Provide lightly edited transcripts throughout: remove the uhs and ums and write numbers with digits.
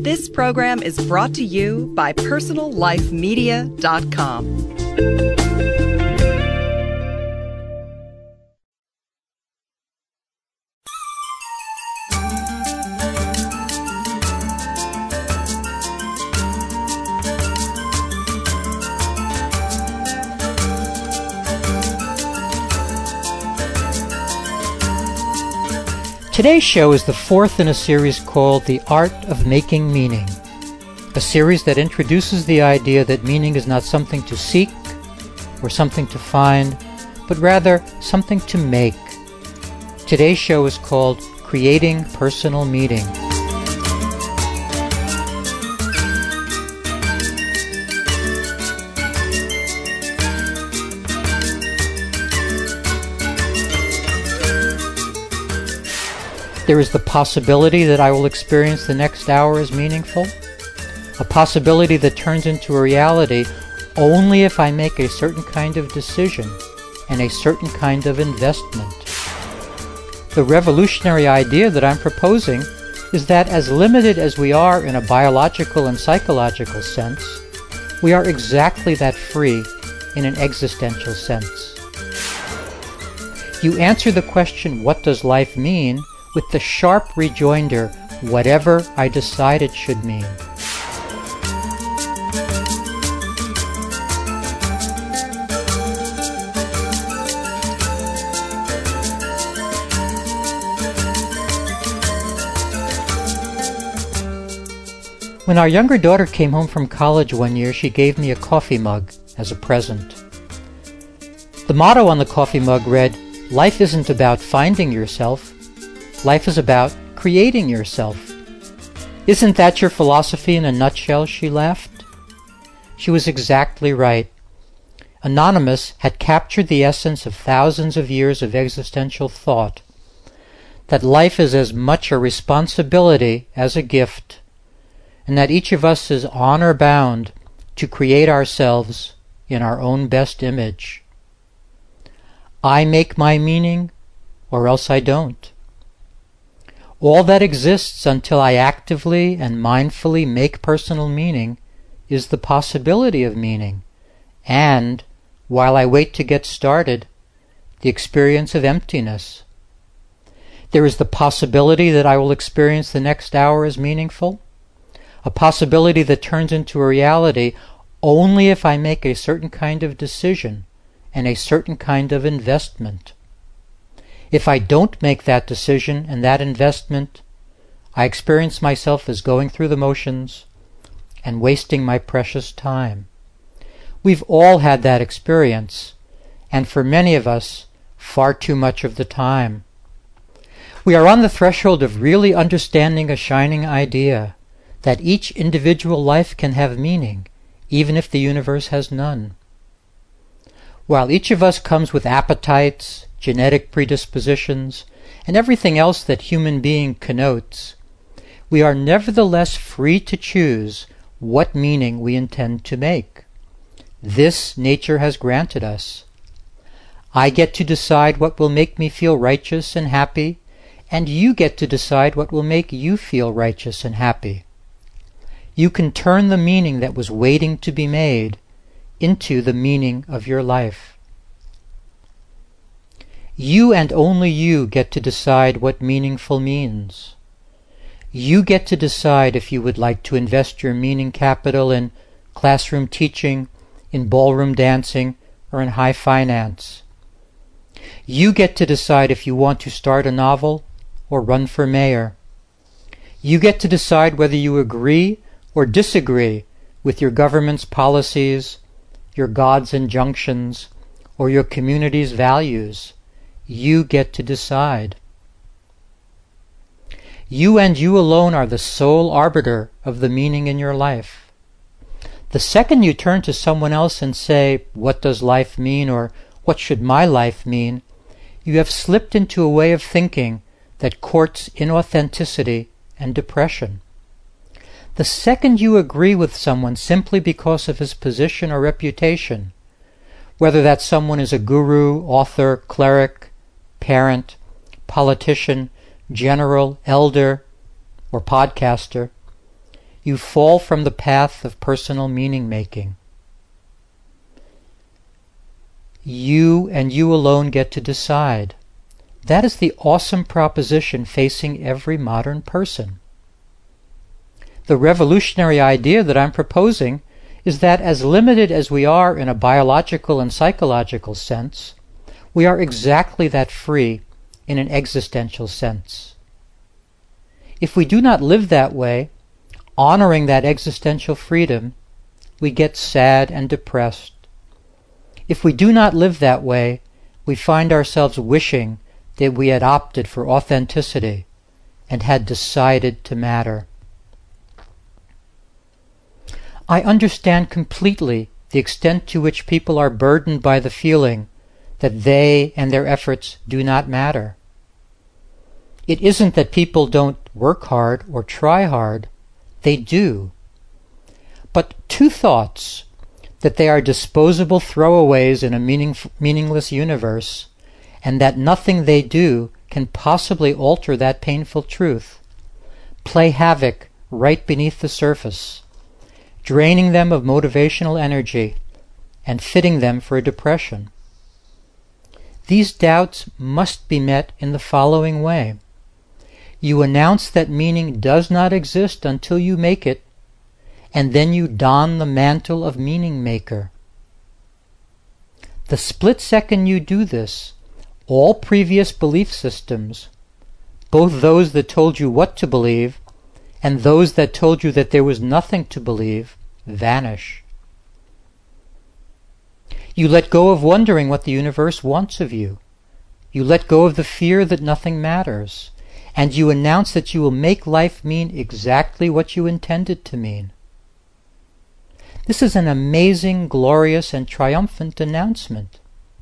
This program is brought to you by PersonalLifeMedia.com. Today's show is the fourth in a series called The Art of Making Meaning, a series that introduces the idea that meaning is not something to seek or something to find, but rather something to make. Today's show is called Creating Personal Meaning. There is the possibility that I will experience the next hour as meaningful, a possibility that turns into a reality only if I make a certain kind of decision and a certain kind of investment. The revolutionary idea that I'm proposing is that as limited as we are in a biological and psychological sense, we are exactly that free in an existential sense. You answer the question, what does life mean, with the sharp rejoinder, whatever I decide it should mean. When our younger daughter came home from college one year, she gave me a coffee mug as a present. The motto on the coffee mug read, "Life isn't about finding yourself. Life is about creating yourself." "Isn't that your philosophy in a nutshell?" she laughed. She was exactly right. Anonymous had captured the essence of thousands of years of existential thought, that life is as much a responsibility as a gift, and that each of us is honor-bound to create ourselves in our own best image. I make my meaning, or else I don't. All that exists until I actively and mindfully make personal meaning is the possibility of meaning, and, while I wait to get started, the experience of emptiness. There is the possibility that I will experience the next hour as meaningful, a possibility that turns into a reality only if I make a certain kind of decision and a certain kind of investment. If I don't make that decision and that investment, I experience myself as going through the motions and wasting my precious time. We've all had that experience, and for many of us, far too much of the time. We are on the threshold of really understanding a shining idea, that each individual life can have meaning, even if the universe has none. While each of us comes with appetites, genetic predispositions, and everything else that human being connotes, we are nevertheless free to choose what meaning we intend to make. This nature has granted us. I get to decide what will make me feel righteous and happy, and you get to decide what will make you feel righteous and happy. You can turn the meaning that was waiting to be made into the meaning of your life. You and only you get to decide what meaningful means. You get to decide if you would like to invest your meaning capital in classroom teaching, in ballroom dancing, or in high finance. You get to decide if you want to start a novel or run for mayor. You get to decide whether you agree or disagree with your government's policies, your God's injunctions, or your community's values. You get to decide. You and you alone are the sole arbiter of the meaning in your life. The second you turn to someone else and say, "What does life mean?" or "What should my life mean?" you have slipped into a way of thinking that courts inauthenticity and depression. The second you agree with someone simply because of his position or reputation, whether that someone is a guru, author, cleric, parent, politician, general, elder, or podcaster, you fall from the path of personal meaning-making. You and you alone get to decide. That is the awesome proposition facing every modern person. The revolutionary idea that I'm proposing is that as limited as we are in a biological and psychological sense, we are exactly that free in an existential sense. If we do not live that way, honoring that existential freedom, we get sad and depressed. If we do not live that way, we find ourselves wishing that we had opted for authenticity and had decided to matter. I understand completely the extent to which people are burdened by the feeling that they and their efforts do not matter. It isn't that people don't work hard or try hard. They do. But two thoughts, that they are disposable throwaways in a meaningless universe, and that nothing they do can possibly alter that painful truth, play havoc right beneath the surface, draining them of motivational energy and fitting them for a depression. These doubts must be met in the following way. You announce that meaning does not exist until you make it, and then you don the mantle of meaning maker. The split second you do this, all previous belief systems, both those that told you what to believe and those that told you that there was nothing to believe, vanish. You let go of wondering what the universe wants of you. You let go of the fear that nothing matters, and you announce that you will make life mean exactly what you intended to mean. This is an amazing, glorious, and triumphant announcement.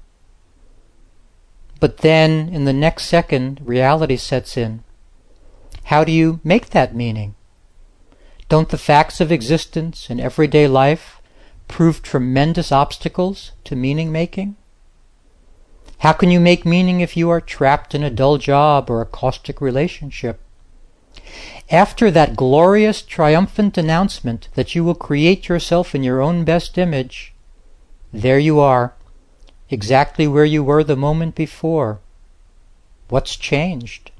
But then, in the next second, reality sets in. How do you make that meaning? Don't the facts of existence and everyday life prove tremendous obstacles to meaning-making? How can you make meaning if you are trapped in a dull job or a caustic relationship? After that glorious, triumphant announcement that you will create yourself in your own best image, there you are, exactly where you were the moment before. What's changed?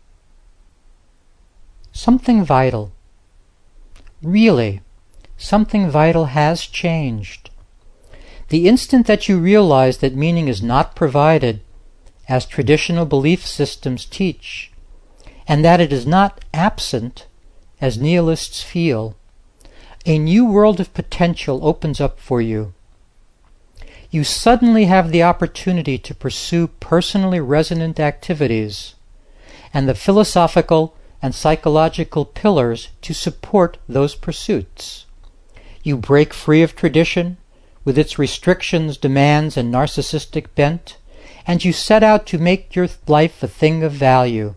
Something vital. Really, something vital has changed. The instant that you realize that meaning is not provided, as traditional belief systems teach, and that it is not absent, as nihilists feel, a new world of potential opens up for you. You suddenly have the opportunity to pursue personally resonant activities, and the philosophical and psychological pillars to support those pursuits. You break free of tradition, with its restrictions, demands, and narcissistic bent, and you set out to make your life a thing of value.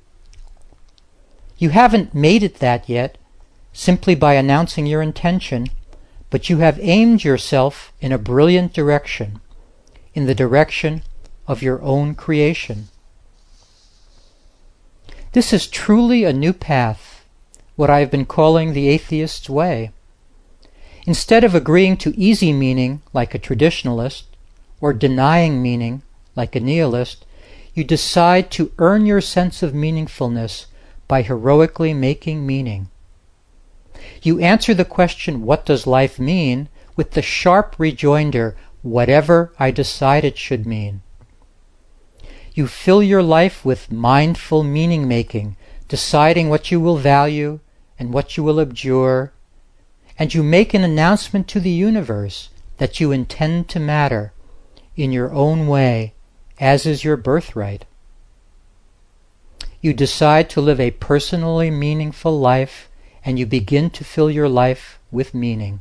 You haven't made it that yet, simply by announcing your intention, but you have aimed yourself in a brilliant direction, in the direction of your own creation. This is truly a new path, what I have been calling the atheist's way. Instead of agreeing to easy meaning like a traditionalist, or denying meaning like a nihilist, you decide to earn your sense of meaningfulness by heroically making meaning. You answer the question, what does life mean, with the sharp rejoinder, whatever I decide it should mean. You fill your life with mindful meaning-making, deciding what you will value and what you will abjure, and you make an announcement to the universe that you intend to matter in your own way, as is your birthright. You decide to live a personally meaningful life, and you begin to fill your life with meaning.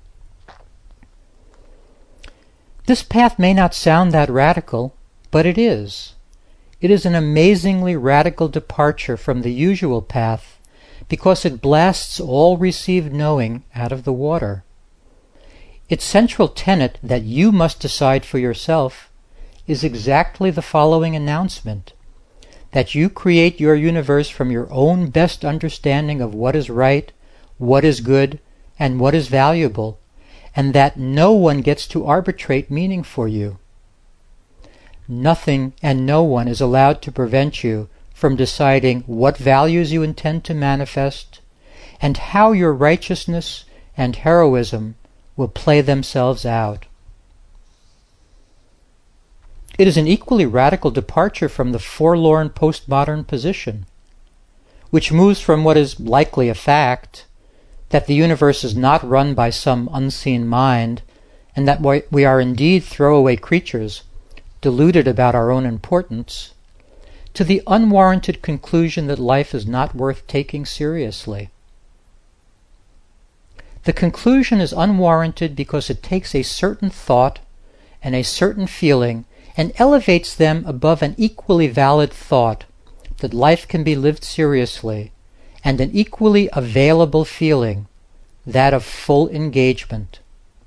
This path may not sound that radical, but it is. It is an amazingly radical departure from the usual path, because it blasts all received knowing out of the water. Its central tenet that you must decide for yourself is exactly the following announcement: that you create your universe from your own best understanding of what is right, what is good and what is valuable, and that no one gets to arbitrate meaning for you. Nothing and no one is allowed to prevent you from deciding what values you intend to manifest and how your righteousness and heroism will play themselves out. It is an equally radical departure from the forlorn postmodern position, which moves from what is likely a fact, that the universe is not run by some unseen mind, and that we are indeed throwaway creatures, deluded about our own importance, to the unwarranted conclusion that life is not worth taking seriously. The conclusion is unwarranted because it takes a certain thought and a certain feeling and elevates them above an equally valid thought that life can be lived seriously, and an equally available feeling, that of full engagement.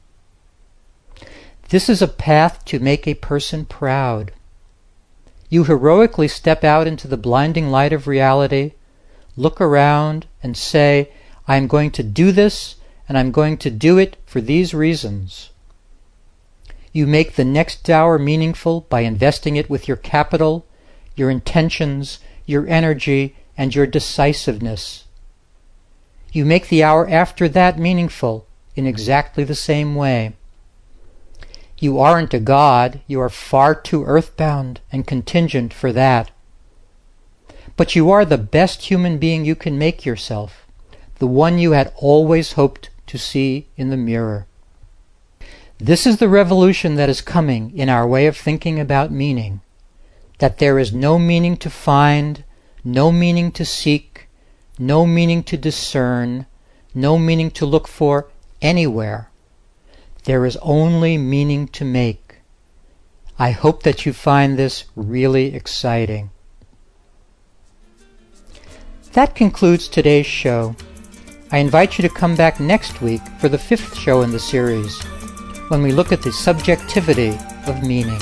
This is a path to make a person proud. You heroically step out into the blinding light of reality, look around, and say, I am going to do this, and I'm going to do it for these reasons. You make the next hour meaningful by investing it with your capital, your intentions, your energy, and your decisiveness. You make the hour after that meaningful in exactly the same way. You aren't a god, you are far too earthbound and contingent for that. But you are the best human being you can make yourself, the one you had always hoped to see in the mirror. This is the revolution that is coming in our way of thinking about meaning, that there is no meaning to find, no meaning to seek, no meaning to discern, no meaning to look for anywhere. There is only meaning to make. I hope that you find this really exciting. That concludes today's show. I invite you to come back next week for the 5th show in the series, when we look at the subjectivity of meaning.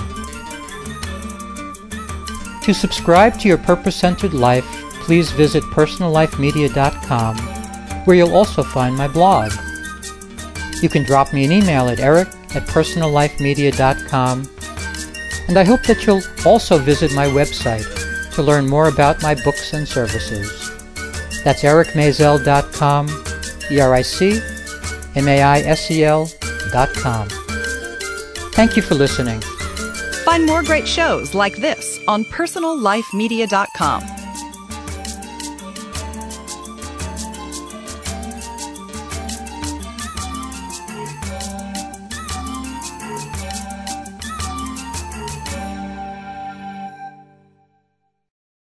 To subscribe to Your Purpose-Centered Life, please visit personallifemedia.com, where you'll also find my blog. You can drop me an email at eric@personallifemedia.com, and I hope that you'll also visit my website to learn more about my books and services. That's ericmaisel.com, ericmaisel.com. Thank you for listening. Find more great shows like this on personallifemedia.com.